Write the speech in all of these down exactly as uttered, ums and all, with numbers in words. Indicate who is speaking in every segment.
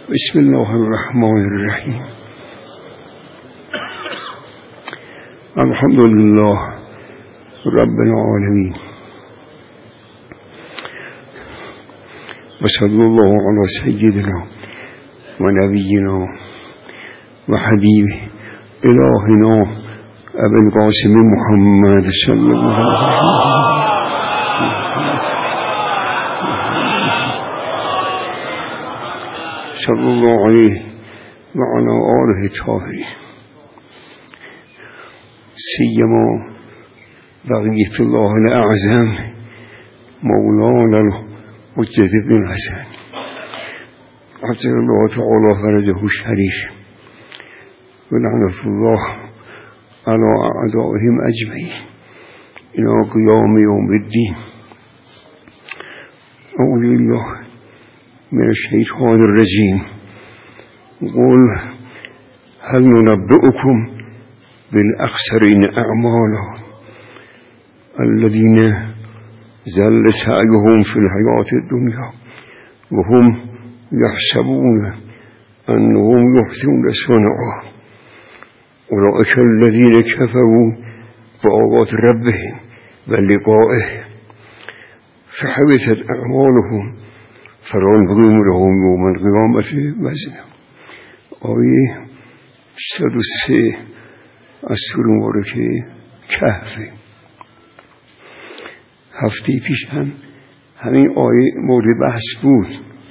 Speaker 1: بسم الله الرحمن الرحیم. الحمد لله رب العالمین و صلی الله علی سیدنا و نبینا و حبیب الهنا ابی القاسم محمد صلی الله علیه و صلی الله علیه و علی آله الطاهرین سیما بقیت الله الاعظم مولانا الحجة بن الحسن عجل الله تعالی فرجه الشریف و لعنة الله على اعدائهم اجمعین الى قیام یوم الدین. اعوذ بالله من الشیطان الرجیم. قل هل ننبئكم بالاخسرین اعمالا الذين ضل سعيهم في الحياة الدنيا وهم يحسبون أنهم يحسنون صنعا أولئك الذين كفروا بآيات ربهم ولقائه فحبطت أعمالهم فلا نقيم لهم يوم القيامة وزنا. آیه صد و سه از سوره مبارکه کهف. هفته پیش هم همین آیه مورد بحث بود،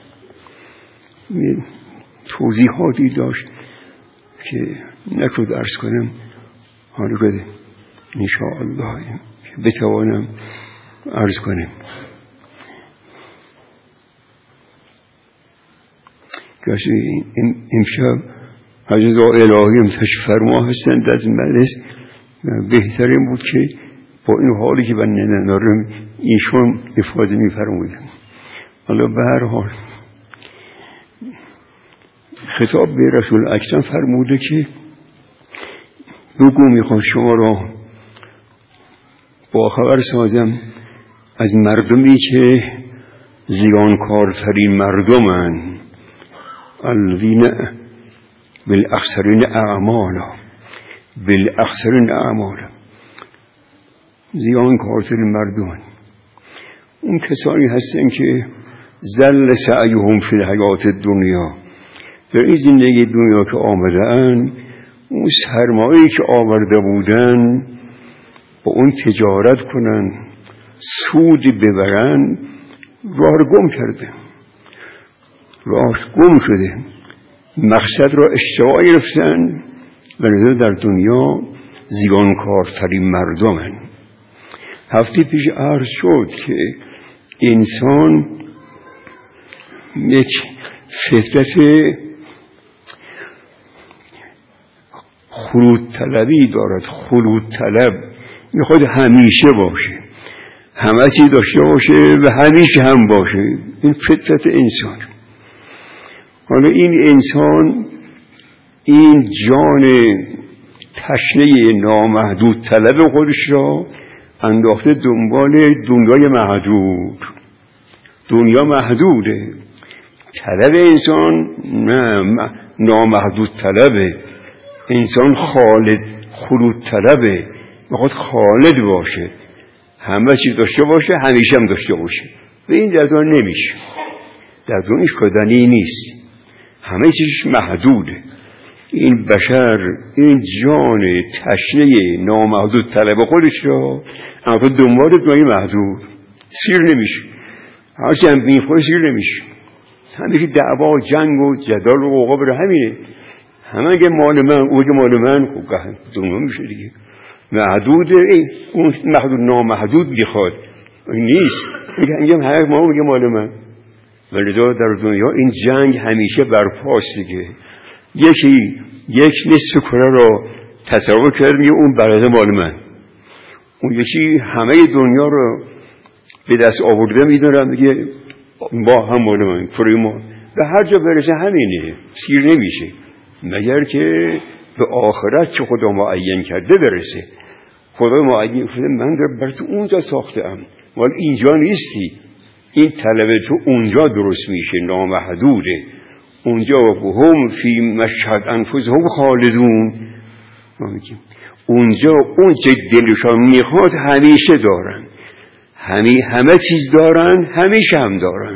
Speaker 1: توضیحاتی داشت که نکرد عرض کنم، حالا بده انشاءالله که بتوانم عرض کنم. کسی امشب حضرت الهی تشریف فرما هستند از مجلس، بهترین بود که با این حالی که من ندارم ایشون افاظه می فرمودن. حالا به هر حال خطاب به رسول اکرم فرموده که بگو میخوام شما را با خبر سازم از مردمی که زیانکارترین مردمن، الذین بالاخسرین اعمالا، بالاخسرین اعمالا، زیان کارترین مردمان. اون کسانی هستن که ضل سعیهم فی الحیات الدنیا، در این زندگی دنیا که آمدن اون سرمایه‌ای که آورده بودن با اون تجارت کنن، سود ببرن، راه رو گم کرده، راه گم شده، مقصد را اشتباه گرفتن و نظر در دنیا زیانکارترین مردمن. هفته پیش عرض شد که انسان یک فطرت خلود طلبی دارد، خلود طلب، میخواد همیشه باشه، همه چی داشته باشه و همیشه هم باشه. این فطرت انسان. حالا این انسان این جان تشنه نامحدود طلب خودش را انداخته دنبال دنیای محدود. دنیا محدوده، طلب انسان نه نامحدود طلبه. انسان خالد خلود طلبه، میخواد خالد باشه، همه چیز داشته باشه، همیشه هم داشته باشه. و این در دنیا نمیشه، در دنیا شدنی نیست، همه چیزش محدوده. این بشر این جان تشنه نامحدود طلب خودش را اما دنبال دنیای محدود، سیر نمیشه. هرچی هم میخوره سیر نمیشه. همیشه دعوا جنگ و جدال و قوقا بره همینه. همه اگه مال من، او اگه مال من، خب دنیا میشه دیگه. محدوده، اون محدود نامحدود میخواد، نیست. میگم هر ما میگه مال من. ولی در دنیا این جنگ همیشه برپاست دیگه. یکی یک نصف کره را تصور کرد میگه اون برده مال من، اون یکی همه دنیا رو به دست آورده میدونم میگه با هم مال من، کره ما. به هر جا برسه همینه، سیر نمیشه مگر که به آخرت که خدا معین کرده برسه. خدا معین کرده من در بر تو اونجا ساخته ام، ولی اینجا نیستی. این طلب تو اونجا درست میشه، نامحدوده. اونجا و هم فی مشهد انفسهم خالدون، ما میگیم اونجا اون چه دلشان میخواد همیشه دارن، همی همه چیز دارن، همیشه هم دارن.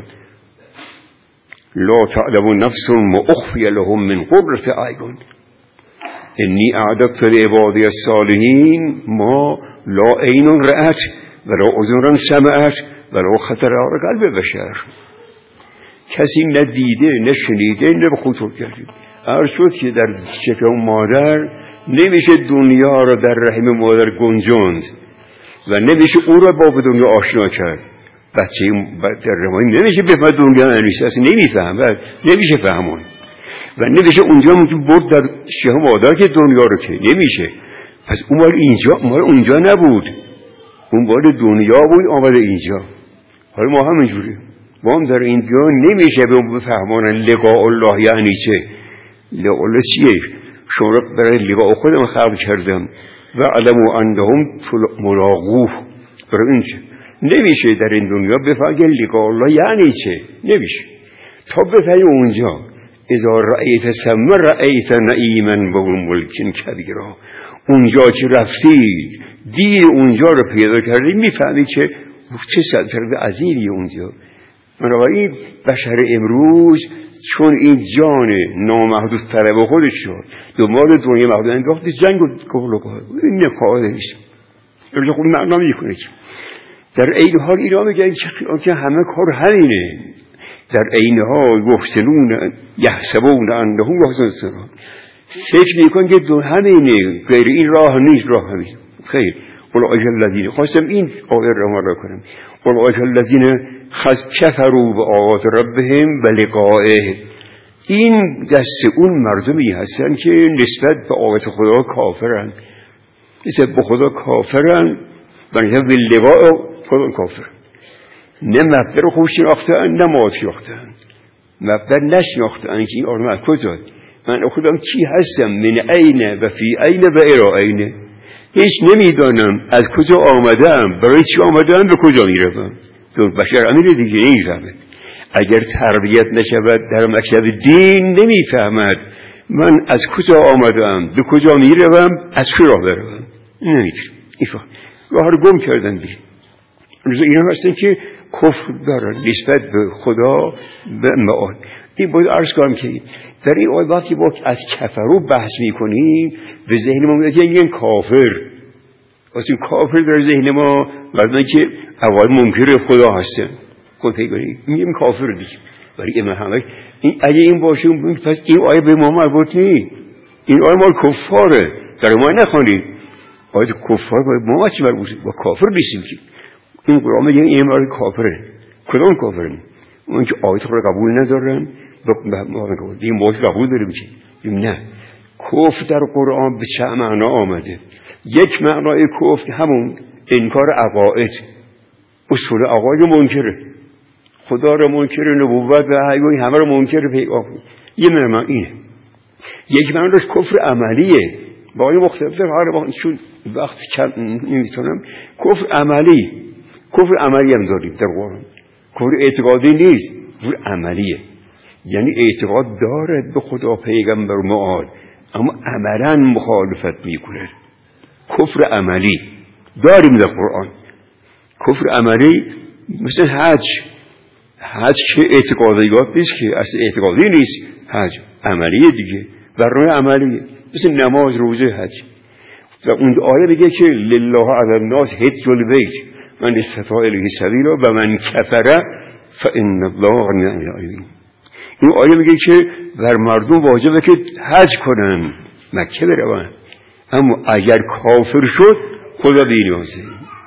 Speaker 1: لا تعلم نفس ما اخفی لهم من قرة اعین انی اعددت لعبادی الصالحین ما لا عین رأت ولا اذن سمعت ولا خطر على قلب بشر. کسی ندیده، نشنیده، نه به خطور کرده. عرض شد که در شکم مادر نمیشه دنیا را در رحم مادر گنجاند و نمیشه او را با به دنیا آشنا کرد. بچه در رحم نمیشه بفهم دنیا نیست، اصلا نمیفهم، نمیشه فهمون و نمیشه اونجا ممکن برد در شکم مادر که دنیا رو که نمیشه. پس اون مال اینجا، مال اونجا نبود، اون مال دنیا بود آمده اینجا. حالا ما همینجوری ما هم در اینجا نمیشه به بفهمانن لقاء الله یعنی چه. لقاء الله چیه؟ شما برای لقاء خودم خلق کردم و علموا انهم ملاقوه. برای این چه نمیشه در این دنیا بفهمن لقاء الله یعنی چه، نمیشه تا بفهمی اونجا. اذا رأیت ثم رأیت نعیما و ملک کبیرا، اونجا که رفتی دید اونجا رو پیدا کردی میفهمی که چه سلطنت عظیمی اونجا. بنابراین بشر امروز چون این جان نامحدود طلب خودش شد دنبال دنیا محدود انداخت، جنگ و کفر و کفر این نفاده نیست. درجه خود معنا میکنه که در عین حال اینا میگن که همه کار همینه. در عین حال یحسنون یحسبون انهم یحسنون، فکر میکن که دو همینه، غیر این راه نیست، راه همین. خیر اولئک الذین، خواستم این آیه رو مرور کنم، اولئک الذین کفروا بآیات ربهم و لقائه. این دست اون مردمی هستن که نسبت به آیات خدا کافرن، نسبت به خدا کافرن و نسبت به لقاء خدا کافرن. نه مبدأ رو خوب شناختن، نه ماد شناختن. مبدأ نشناختن که این آدم از کجا، من خودم کی هستم، من عین و فی عین و الی عین، هیچ نمیدانم از کجا آمدم، برای چی آمدم، به کجا میروم. دو بشر امیر دیگه نمیفهمد. اگر تربیت نشود در مکتب دین نمیفهمد من از کجا آمدم، به کجا میروم، از چه راه بروم. نمیتونم ایفا راه رو گم کردن بی. اینا هستن که کفر دارن نسبت به خدا به معاد. این باید عرض کنم که در این آیه وقتی با از کفرو بحث میکنیم به ذهن ما میاد یعنی کافر. اصلا کافر در ذهن ما مردانی که اول منکر خدا هستن، خود پیگانی میگیم کافر دیگه. ولی این همه این اگه این باشه پس این آیه به ما مربوط نیست. این آیه مال کفاره، در ما نخوانید. آیه کفار با ما چی مربوطه؟ با کافر نیستیم که. این قرآن میگه این مرد کافره. کدام کافرن؟ اون که آیه خود قبول ندارن، ما میگیم این باشه قبول داریم که نه. کفر در قرآن به چه معنا آمده؟ یک معنای کفر همون انکار عقاید، اصول عقاید منکره، خدا رو منکر، نبوت و حیوی همه رو منکر پیغام. یه معنا اینه. یک معناش کفر عملیه، با این مختلف در هر وقت چون وقت کم نمیتونم. کفر عملی، کفر عملی هم داریم در قرآن. کفر اعتقادی نیست، کفر عملیه. یعنی اعتقاد دارد به خدا، پیغمبر و معاد، اما عملا مخالفت میکنه. کفر عملی داریم در قرآن. کفر عملی مثل حج. حج که اعتقادیات نیست که، اصلا اعتقادی نیست. حج عملیه دیگه، برنامه عملیه، مثل نماز، روزه، حج. و اون آیه میگه که لله علی الناس حج البیت من استطاع الیه سبیلا و من کفر فان الله غنی عن العالمین. این آیه میگه که بر مردم واجبه که حج کنن، مکه برون، اما اگر کافر شد خدا بینیازه.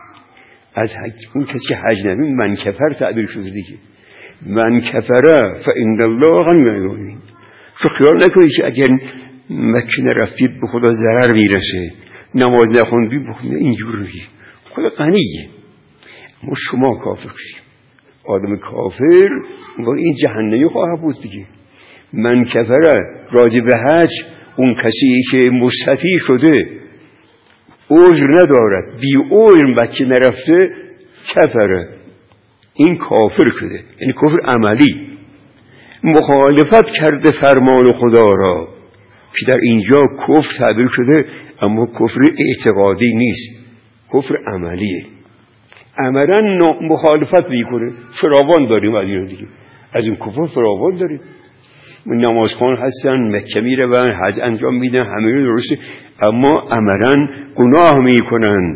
Speaker 1: از حج اون کسی که حج نمید من کفر تعبیر شده دیگه. من کفر فان الله غنی عن العالمین. شو خیال نکنید که اگر مکه نرفتید به خدا ضرر میرسه، نماز نخوندید به خدا اینجوری، خدا غنیه. ما شما کافر شدید. آدم کافر و این جهنمی خواهد بود دیگه. من کفر راجع به حج اون کسی که مستطیع شده عذر ندارد، بی عذر مکه نرفته، کفره، این کافر شده، یعنی کفر عملی. مخالفت کرده فرمان خدا را، که در اینجا کفر تعبیر شده، اما کفر اعتقادی نیست، کفر عملیه. عملا مخالفت میکنه. فراوان داریم از این دیگه، از این کفر فراوان داریم. نمازخوان هستن، مکه میرون، حج انجام میدن، همه درسته، اما عملا گناه میکنن.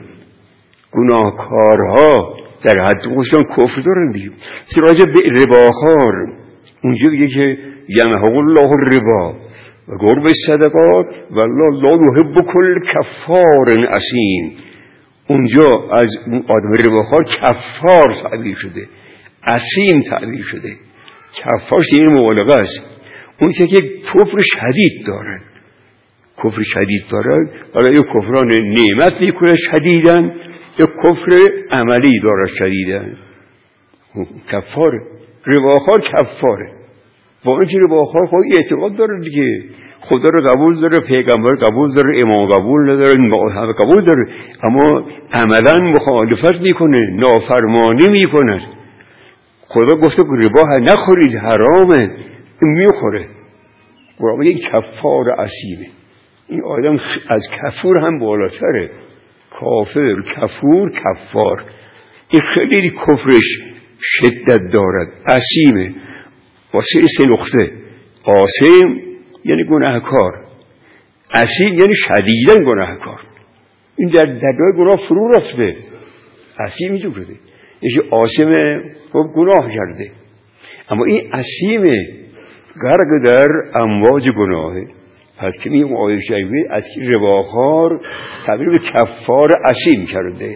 Speaker 1: گناهکارها در حد خودشان کفر دارن دیگه. راجع به رباخوار اونجا میگه که یمحق الله الربا و یربی الصدقات والله لا یحب کل کفار اثیم. اونجا از آدم رباخوار کفار تعبیر شده، اثیم تعبیر شده. کفار این مبالغه است. اون که کفر شدید دارن، کفر شدید دارن، حالا یک کفران نعمت میکنه شدیدن، یک کفر عملی داره شدیدن. کفاره، رباخوار کفاره. با اینکه رباخوار خود اعتقاد داره دیگه، خدا رو قبول داره، پیغمبر قبول داره، امام قبول نداره، همه قبول داره، اما عملا مخالفت میکنه، نافرمانی میکنه. خدا گفته ربا نخورید، حرامه، میخوره. قرآن میگه کفار اسیمه. این آدم از کفور هم بالاتره. کافر، کفور، کفار. این خیلی کفرش شدت دارد. اسیمه واسه سه نقطه. آسیم یعنی گناهکار، اسیم یعنی شدیداً گناهکار. این در درگاه گناه فرو رفته. اسیم اینجور شده، یکی آسیمه خب گناه کرده، اما این اسیمه غرق در امواج گناهه. پس که این آیه شریفه از رباخوار تبدیل به کفار اسیم کرده.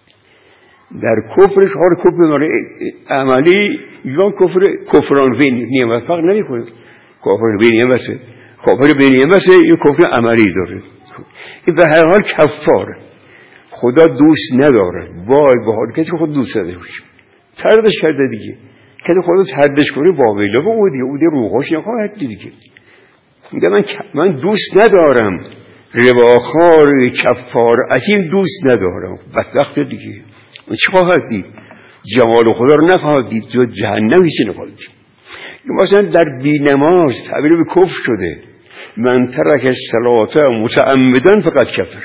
Speaker 1: در کفرش حال کفر عملی یا کفر کفران به نعمت فرق نمی کنه. کفر به نعمته، کفر به نعمته یا کفر عملی داره. این به هر حال کفاره. خدا دوست نداره. وای به حال کسی که خود دوست نداره باشه، تردش کرده دیگه. کسی خدا تردش کنه واقعیه با او دیگه، او دیگه روحاش نخواهد دیگه. میگه من من دوست ندارم رباخوار کفار اسیم دوست ندارم. بدبخت دیگه. چی خواهد دید؟ جمال خدا رو نخواهد دید، جو جهنم هیچی نخواهد دید. مثلا در بینماز تعبیر به کفر شده، من ترک الصلاة متعمدا فقط کفر.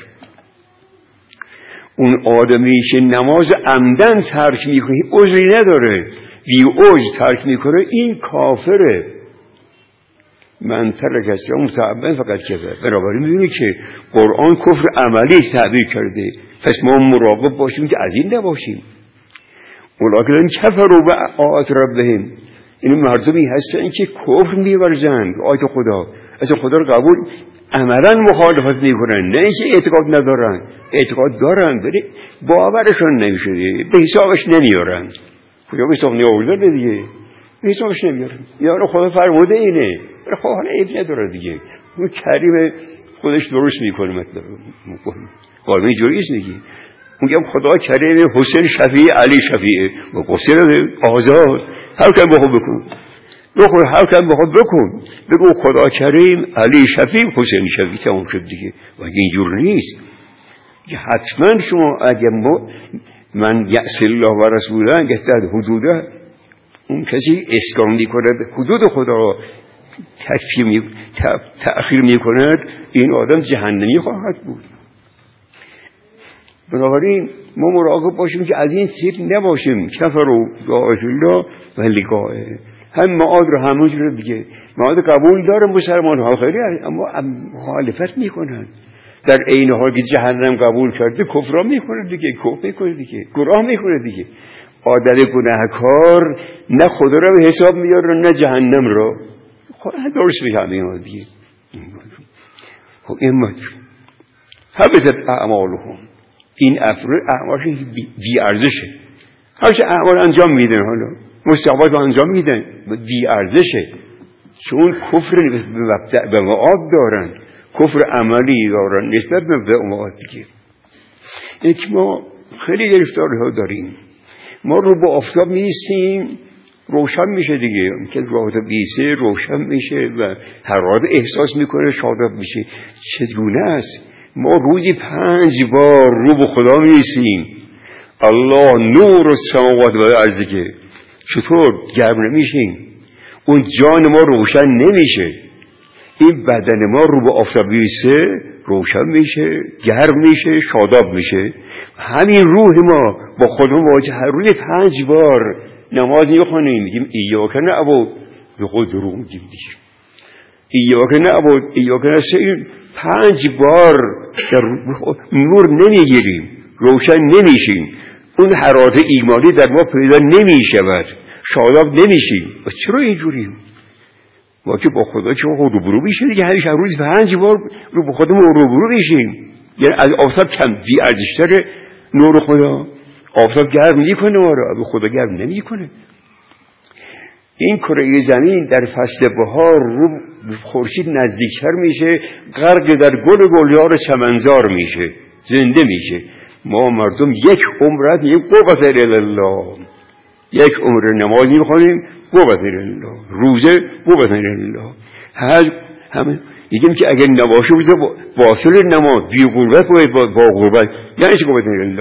Speaker 1: اون آدمی که نماز عمدن ترک میکنه، عذری نداره، بی عذر ترک میکنه، این کافره. من ترک الصلاة متعمدا فقط کفر. بنابراین میبینی که قرآن کفر عملی تعبیر کرده. پس ما مراقب باشیم که از این نباشیم. اولئک کفروا بآیات ربهم، این مردمی هستن که کفر می‌ورزند آیات خدا، از خدا رو قبول عملا مخالفت میکنن، نه اینکه اعتقاد ندارن، اعتقاد دارن ولی باورشون نمیشه، به حسابش نمیارن. خدا به حساب نمیارن دیگه، به حسابش نمیارن. یا خدا فرموده اینه، خواهان عیب نداره دیگه. اون کریم خودش درست میکنه. مطلب قانون اینجوری نیست دیگه. میگم خدا کریم، حسین شفیع، علی شفیع، و قصر آزاد، هر کم بخواد بکن بخواد هر کم بخواد بکن بگو خدا کریم، علی شفیع، حسین شفیع، تمام شد دیگه. و اینجور نیست که حتما شما اگه ما من یعص الله و رسوله اگه در حدوده اون کسی اسکان میکنه حدود خدا را تکفیر می تأخیر میکند، این آدم جهنمی خواهد بود. بنابراین ما مراقب باشیم که از این تیپ نباشیم. کفروا بآیات الله و لقائه. هم معاد رو همونجور دیگه، معاد قبول داره مسلمان ها خیلی، اما مخالفت میکنن. در عین حال که جهنم قبول کرده کفر میکنه دیگه، کفر میکنه دیگه، گناه میکنه دیگه. آدم گناهکار نه خدا رو به حساب میاره نه جهنم رو. خدا درست میگه دیگه. خب این مطلب حبطت اعمالهم، این افراد اعمالش بی ارزشه. هرچه اعمال انجام میدن، حالا مستحبات رو انجام میدن، بی ارزشه، چون کفر به معاد دارن، کفر عملی دارن نسبت به معاد دیگه. این که ما خیلی گرفتاری ها داریم. ما رو با آفتاب میستیم روشن میشه دیگه، که رو بیسه روشن میشه و حرارت احساس میکنه، شاداب میشه. چگونه است؟ ما روزی پنج بار رو به خدا میسیم، الله نور السماوات و الارض، که چطور گرم نمیشیم؟ اون جان ما روشن نمیشه. این بدن ما رو به آفتاب بیسته روشن میشه، گرم میشه، شاداب میشه. همین روح ما با خودمون واجه هر روز پنج بار نماز میخونیم، میگیم ایاک نعبد، به خود دروغ میگیم دیگه. ایاک نعبد ایاک نستعین پنج بار در نور نمیگیریم، روشن نمیشیم، اون حرارت ایمانی در ما پیدا نمیشود، شاداب نمیشیم. و چرا اینجوریم؟ ما که با خدا چه روبرو میشه دیگه، هر روز پنج بار رو با خودمون روبرو میشیم. یعنی از آفتاب کم بی ارزشتر نور خدا. آفتاب گرم میکنه ما رو، خدا گرم نمیکنه. این کره زمین در فصل بهار رو خورشید نزدیکتر میشه، غرق در گل گلزار چمنزار میشه، زنده میشه. ما مردم یک عمرت یک قوت الله، یک عمر نماز میخونیم قوت الله، روزه قوت الله، حج همه. میگیم که اگر نباشه روزه واصل نماز بی غربت باید با غربت، یعنی چی قوت الله؟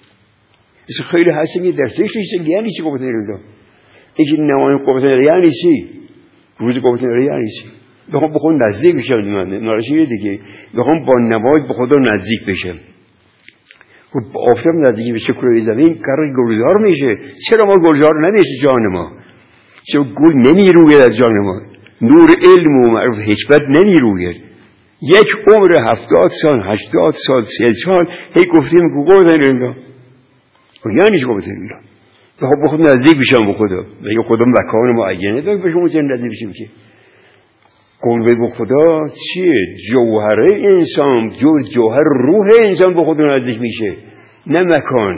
Speaker 1: اصلا خیلی هستیم یه درسته شیشه، یعنی چی قوت الله؟ اینکه نماز قوت الله یعنی چی؟ روز قوت الله یعنی چی؟ بخوام به خود نزدیک بشم، نارشیه دیگه، بخوام با نماز به خدا نزدیک بشم. خب آفتاب نزدیک بشه کره زمین قرار گلزار میشه. چرا ما گلزار نمیشه جان ما؟ چرا گل نمیروید از جان ما؟ نور علم و معرفت حکمت نمیروید. یک عمر هفتاد سال، هشتاد سال، سی سال هی گفتیم که قوت الله. یعنی چی قوت الله؟ بخوام به خود نزدیک بشم به خدا. و خدا مکان معینه داره به شما نزدیک بشیم که قربه به خدا چیه؟ جوهره انسان، جو جوهر روح انسان به خدا نزدیک میشه، نه مکان.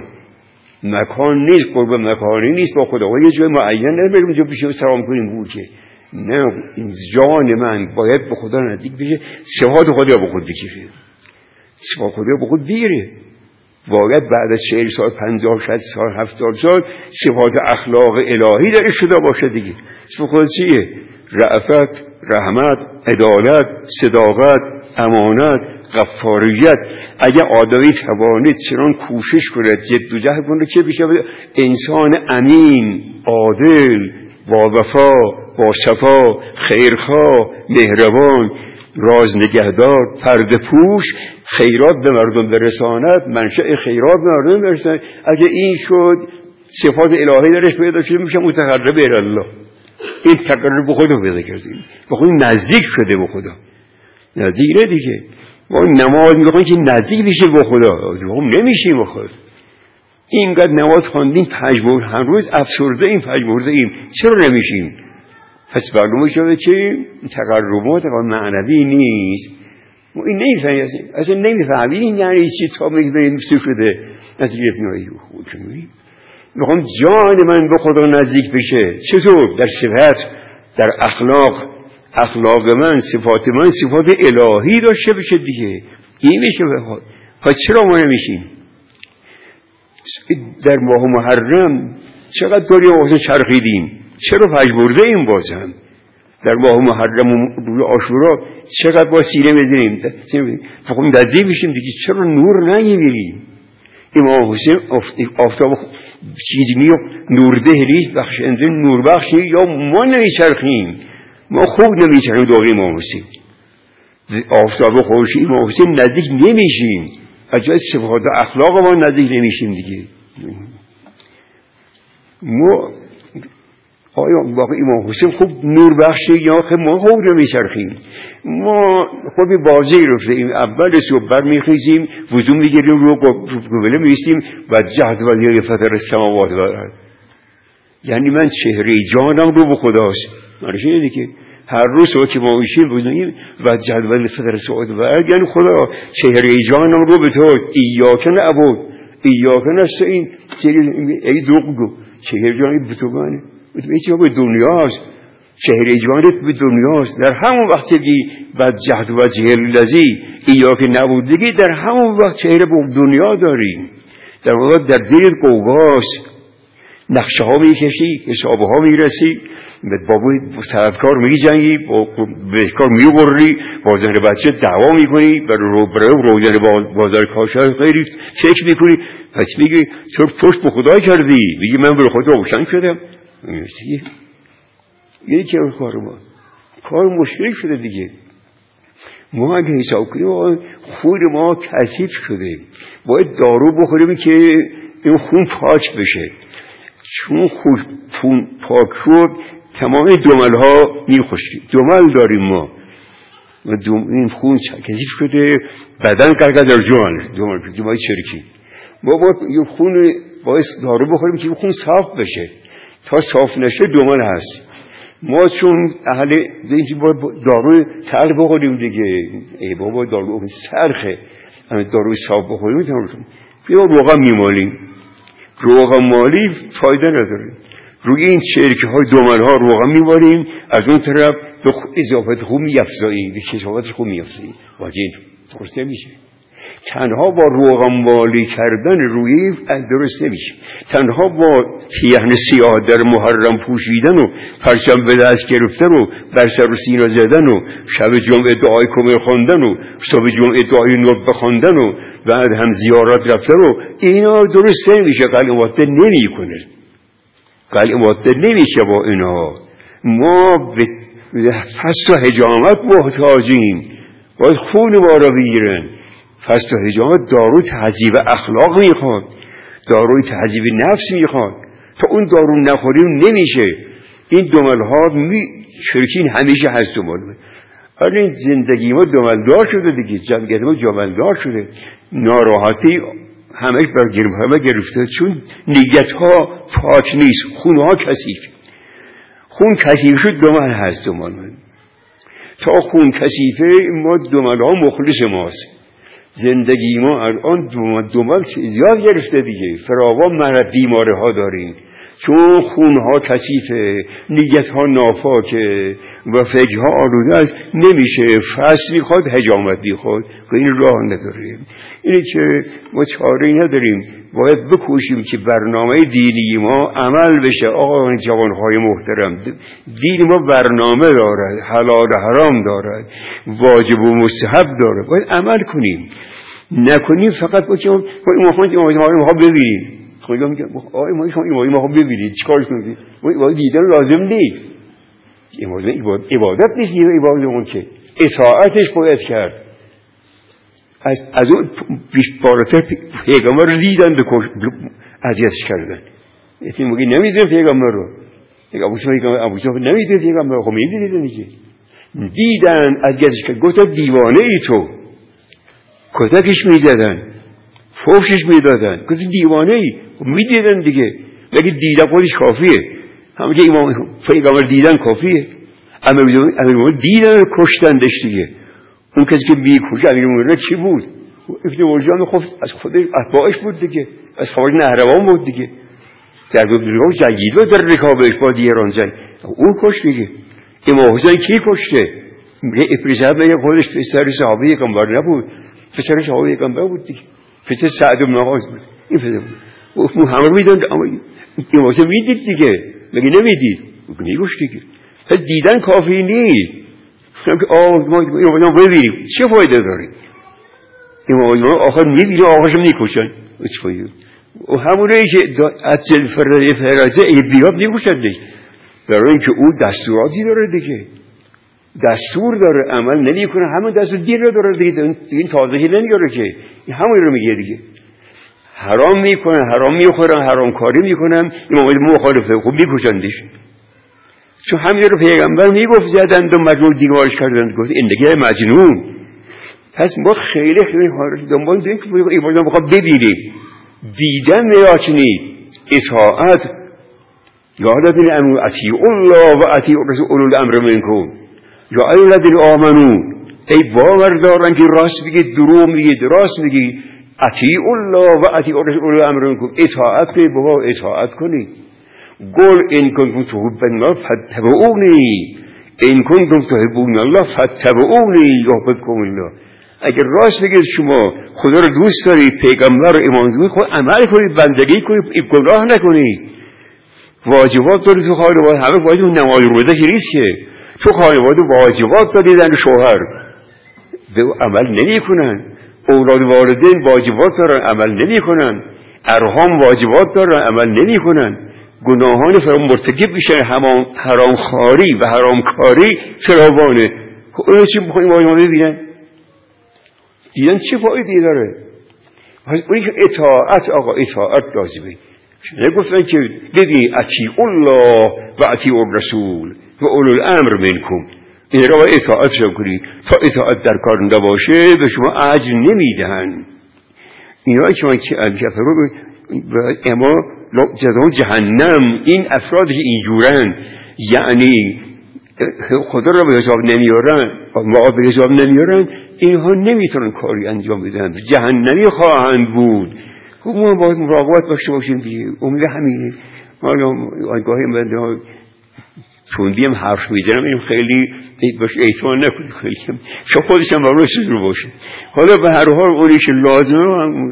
Speaker 1: مکان نیست، قربه مکانی نیست با خدا. و یه جای معین نمیریم جو بشیم سلام کنیم بود که نه، این جان من باید به خدا نزدیک بشه، صفات خدا به خود بگیره، صفات خدا به خود بگیره. باید بعد از چهل سال، پنجاه، شصت سال، هفتاد سال صفات اخلاق الهی در شده باشه دیگه. صفات چیه؟ رأفت، رحمت، عدالت، صداقت، امانت، غفاریت. اگه آدمی توانید چنان کوشش کنه، جد و جهد کنه که بشه انسان امین، عادل، با وفا، با صفا، خیرخواه، مهربان، راز نگهدار، پرده پوش، خیرات به مردم برساند، منشأ خیرات به مردم برساند. اگه این شد صفات الهی درش پیدا شده، میشه متقرب الله. این تقرب به خدا پیدا کردیم، به خدا نزدیک شده به خدا. نزدیک نه دیگه. ما نماز میخوایم که نزدیک بشه به خدا، هم نمیشیم به خدا. اینقدر نماز خواندیم پنج بار هر روز، افسرده این پنج بار این چرا نمیشیم؟ پس معلومه شده که تقربات معنوی نیست. ما این نمیفهمیم، اصلا نمیفهمیم این یعنی چی. تا میگیم سو شده از یتنایی خود کنیم. میخوام جان من به خدا نزدیک بشه. چطور؟ در صفت، در اخلاق. اخلاق من، صفات من صفات الهی داشته بشه دیگه. این میشه بخواد. پس چرا ما نمیشیم؟ در ماه محرم چقدر داری آسان چرخیدیم، چرا پنج برده این بازم؟ در ماه محرم و روی عاشورا چقدر با سینه بزنیم، فقط نزدیک بشیم دیگه. چرا نور نگیریم؟ امام حسین آفتاب چیزی میو نورده نیست، بخشنده نور بخشی، یا ما نمیچرخیم، ما خوب نمیچرخیم داغی امام حسین. آفتاب خورشید امام حسین نزدیک نمیشیم، از جای صفات و اخلاق ما نزدیک نمیشیم دیگه. ما آیا واقعا امام حسین خوب نور بخشی یا خب ما خوب نمیچرخیم؟ ما خوبی بازی رفته ایم، اول صبح برمیخیزیم، وضو میگیریم، رو قبله میستیم و جهد وزیر فطر السماوات و الارض. یعنی من چهره جانم رو به خداست. معنیشه دیگه هر روز صبح که ما میشیم وضویم و جهد وزیر فطر السماوات و الارض، یعنی خدا چهره جانم رو به توست. ایاک نعبد ایاک نستعین. ای دروغ گو، چهره جانم به تو منه، ایچی به دنیاست، چهره جانت به دنیاست. در همون وقت که بعد جهد و جهل لذی ایاک نبودگی، در همون وقت چهره به دنیا داریم. در واقع در دلت قوقاست، نقشه ها میکشی، حسابه ها میرسی، با طلبکار میجنگی، با بهکار میغری، با زن بچه دعوا میکنی، برای روزن بازار کاشار غیری چک میکنی. پس میگی تو پشت به خدا کردی، میگی من برای خدا روشن شدم. یکی از کار ما کار مشکلی شده دیگه. ما اگه حساب کنیم خون ما کثیف شده، باید دارو بخوریم که این خون پاک بشه. چون خون پاک شد تمام دمل ها میخشکی. دمل داریم ما و این خون کثیف شده، بدن قرقه در جمل دمل دمل چرکی. ما باید این خون باید دارو بخوریم که این خون صاف بشه. تا صاف نشه دمل هست. ما چون اهل دارو تلخ بخوریم دیگه، ای بابا دارو سرخه، دارو صاف بخوریم بیا روغن میمالیم. روغن مالی فایده نداره. روی این چرکه های دمل ها روغن میمالیم، از اون طرف به اضافت خوب میافزاییم، به کشافتش خوب میافزاییم، واجه این درست نمیشه. تنها با روغن مالی کردن روی درست نمیشه. تنها با پیهن سیاه در محرم پوشیدن و پرچم به دست گرفتن و بر سر و سینه زدن و شب جمعه دعای کمر خواندن و صبح جمعه دعای نطق خواندن و بعد هم زیارت رفتن و اینا درست نمیشه. قلب ماده نمیکنه، قلب ماده نمیشه با اینا. ما به فست و حجامت محتاجیم، باید خون ما را بگیرن. فست و حجامت دارو تهذیب اخلاق میخواد، داروی تهذیب نفس میخواد. تا اون دارو نخوریم نمیشه. این دمل ها می شرکین همیشه هست دمل. ولی این زندگی ما دملدار شده دیگه، جمعیت ما دملدار شده، ناراحتی همش بر گرم همه گرفته، چون نیت ها پاک نیست، خون ها کثیف. خون کثیف شد دمل هست دمل. تا خون کثیفه ما دمل ها مخلص ماست. زندگی ما الان دمل زیاد گرفته دیگه، فراوان مرض بیماره ها داریم، چون خون ها کثیفه، نیت ها ناپاکه و فکر ها آلوده است. نمیشه. فصل میخواد، حجامت میخواد، که این راه نداریم. اینه که ما چاره نداریم، باید بکوشیم که برنامه دینی ما عمل بشه. آقا جوانهای محترم، دین ما برنامه دارد، حلال و حرام دارد، واجب و مستحب دارد، باید عمل کنیم. نکنیم فقط با که ما ما ببینیم. خدا میگه آقای ما این ما ببینید چیکار کنید؟ ما دیدن لازم نیست. عبادت عبادت نیست، یه عبادت اون که اطاعتش باید کرد. از از اون بیش بالاتر پیغمبر رو دیدن، به اذیتش کردن. یکی میگه نمیدونم پیغمبر رو، میگه ابو سفیان ابو سفیان نمیدونم پیغمبر رو، خب میدیدن دیگه. دیدن اذیتش کرد. گفت دیوانه ای تو. کتکش میزدن، فوشش میدادن. گفت دیوانه ای. میدیدن دیگه. مگه دیدن خودش کافیه؟ همه که امام پیغمبر دیدن کافیه؟ امیرالمومنین دیدن کشتندش دیگه. اون کسی که میکشه امیرالمومنین کی بود؟ ابن مرجان خب از خودش اتباعش بود دیگه، از خوارج نهروان بود دیگه. در دو جنگید و در رکابش با دیگران زن اون کش دیگه. امام حسین کی کشته؟ میگه افریزه میگه خودش پسر صحابه پیغمبر نبود، پسر صحابه پیغمبر بود دیگه، پسر سعد بن معاذ بود. این پسر بود. اون همه میدون امام حسین میدید دیگه، مگه نمیدید؟ میگوش دیگه. دیدن کافی نیست. آه ما اینا ببینیم چه فایده داره؟ اینا آخر میبینه آخرش میکشن. چه فایده؟ و همونه که اصل فرده فرازه بیاب نمیکشن دیگه، برای اینکه او دستوراتی داره دیگه، دستور داره، عمل نمیکنه. همون دستور دین رو داره دیگه، این تازگی نمیاره که همون رو میگه دیگه. حرام میکنن، حرام میخورن، حرام کاری میکنن، امام مخالفه خوب میکشندش. چون همین رو پیغمبر میگفت زدند و مجبور دیوارش کردند، گفت این دیگه مجنون. پس ما خیلی خیلی دنبال داریم که ایمان بخواد ببینیم. دیدن نیاز نیست، اطاعت. یاد بین امو اطیع الله و اطیع رسول اولو الامر منکم یا ایها الذین آمنو، ای باور دارن که راست میگی دروغ میگی راست میگی، اطیع الله و اطیع رسول اولو الامر منکم، اطاعت به بابا اطاعت کنی. قل ان کنتم تحبون الله فاتبعونی، ان کنتم تحبون الله فاتبعونی یحببکم الله. اگر راست بگید شما خدا رو دوست دارید، پیغمبر رو ایمان دارید، خود عمل کنید، بندگی کنید، گناه نکنید. واجبات دارید تو خانواده، همه واجب نماز روزه که نیست که. تو خانواده واجبات دارید، زن شوهر به عمل نمی‌کنن. اولاد والدین واجبات دارن، عمل نمی‌کنن. ارحام واجبات دارن، عمل نمی‌کنن. گناهان فرام مرتکب میشن، همان حرام خاری و حرام کاری فراوانه. اون چی میخوایم ما ببینن؟ دیدن چه فایده‌ای داره؟ اونی که اطاعت، آقا اطاعت لازمه. نگفتن که ببین اطیعوا الله و اطیعوا الرسول و اولو الامر منکم، این را باید اطاعت شما کنید. تا اطاعت در کار نباشه به شما اجر نمیدهن. اینا که من که کفروا اما جزاهم جهنم، این افرادی که اینجورن یعنی خدا را به حساب نمیارن، ما به حساب نمیارن، اینها نمیتونن کاری انجام بدن، جهنمی خواهند بود. خب ما باید مراقبت داشته باشیم دیگه. امید همینه. حالا گاهی من چون بیم حرف میزنم این خیلی باشه اعتماد نکنید، خیلی شما خودش هم برای سوزر باشه. حالا به هر حال اونی که لازمه هم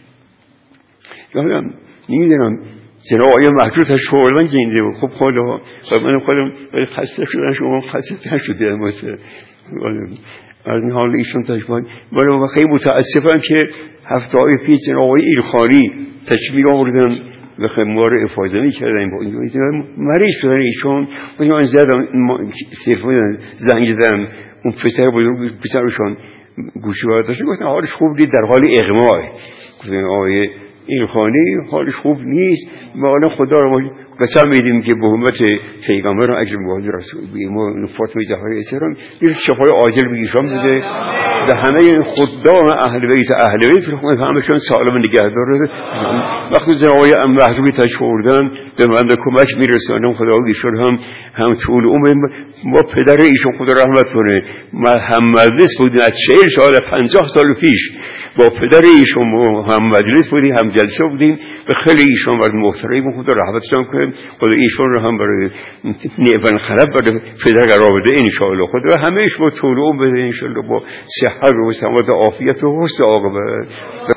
Speaker 1: حالا نمیدونم چرا آیا محجوب تا شوردن زنده بود. خب خدا من خودم خسته شدن، شما خسته تر شده مثلا از این حال ایشون تشبان. ولی خیلی متاسفم که هفته های پیش جناب آقای ایلخانی تشمیل آوردن و خیلی ما رو افاظه می کردن با این مریض شدن ایشون. من زدم صرفا زنگ زدم اون پسر بزرگ پسرشون گوشی برداشت گفتن حالش خوب دید، در حال اغماه. گفتن آقای ایلخانی حالش خوب نیست. ما الان خدا رو ما قسم میدیم که به حرمت پیغمبر و اجر مبارک رسول ما فاطمه زهرا اسلام این شفای عاجل به ایشان بده و همه خدام اهل بیت اهل بیت رو همشون سالم نگه داره. وقتی جنابای محجوبی تشوردن به من به کمک میرسونم. خدا ایشون هم هم طول عمر ما پدر ایشون خدا رحمت کنه هم مجلس بودیم از چهل سال پنجاه سال پیش با پدر ایشون هم مجلس بودیم، هم جلسه بودیم. به خیلی ایشون برای محترم خدا رحمتشان کنه. خدا ایشون رو هم برای نیبن خلب برای پدر قرار بده ان شاء الله. خدا همه ایش با طول عمر بده ان شاء الله با صحت و سلامت و عافیت و حسن عاقبت.